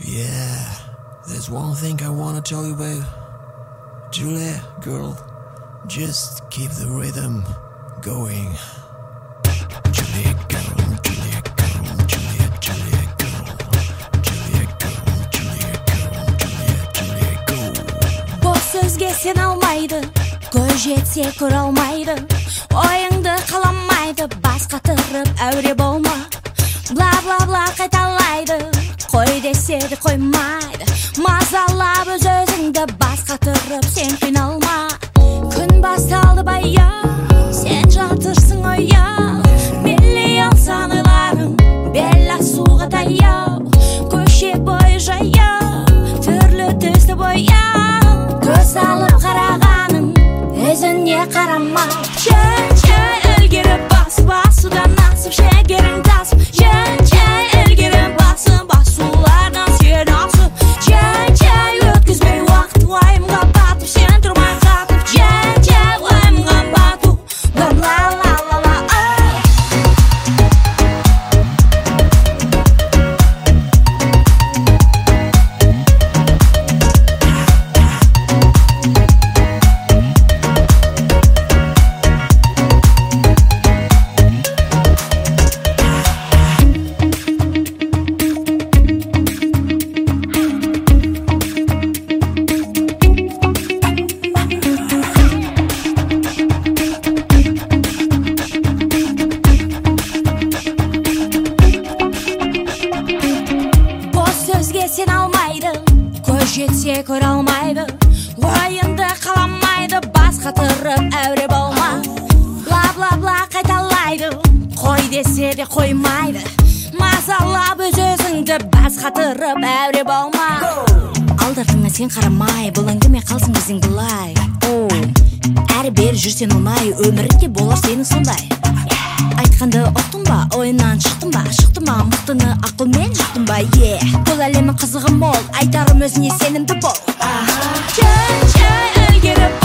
Yeah, there's one thing I wanna tell you about. Julia, girl, just keep the rhythm going. Julia, girl, Julia, girl, Julia, Julia, girl, Julia, girl, Julia, girl, Julia, Julia, go. Boş sözge sen almaydı, göz jetse kör almaydı. Oyыңды қаламайды, бас қатырып әуре болма. Бла бла бла қайталайды, қой десе де қоймайды. Мазалап өз өзіңді бас қатырып сен қиналма. Күн басталды баяу, сен жатырсың ояу. Миллион сан ойларың белла суға таяу. Көше бойы жаяу, түрлі түсті бояу. Көз алып қарағаның өзіне қарама. Жай ілгері басудан асып шегерің тасып. Жай ілгері басулардан сен асып. Жай өткізбей уақыт уайымға батып сен тұрмай қатып. Жай уайымға бату ла-ла-ла-ла-ла. Сен алмайды, көз жетсе көр алмайды. Ойыңды қаламайды, бас қатырып әуре болма. Бла бла бла қайталайды, қой десе де қоймайды. Мазалап өз өзіңді бас қатырып әуре болма. Алдартыңа сен қарамай, бұл әңгіме қалсын біздің былай. Әрі бері жүрсен оңай, өмірінде болар сенің сондай. Айтқанды ұқтың ба, ойынан шықтың ба, мықтыны ақылмен жықтың ба, бұл әлемнің қызығы мол, айтарым өзіне сенімді бол. Жай ілгері